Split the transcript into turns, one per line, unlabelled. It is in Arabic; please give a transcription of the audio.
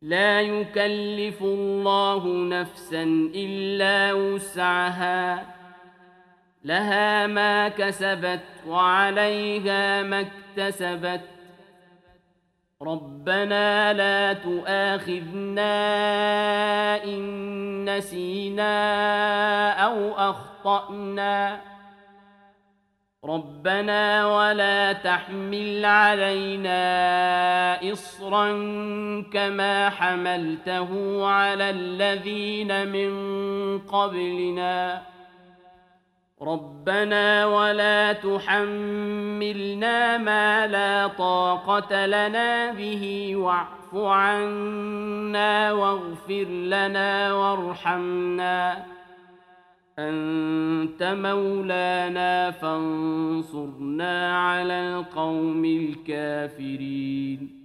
لا يكلف الله نفسا إلا وسعها، لها ما كسبت وعليها ما اكتسبت. ربنا لا تؤاخذنا إن نسينا أو أخطأنا. ربنا ولا تحمل علينا إصرا كما حملته على الذين من قبلنا. ربنا ولا تحملنا ما لا طاقة لنا به واعف عنا واغفر لنا وارحمنا، أنت مولانا فانصرنا على القوم الكافرين.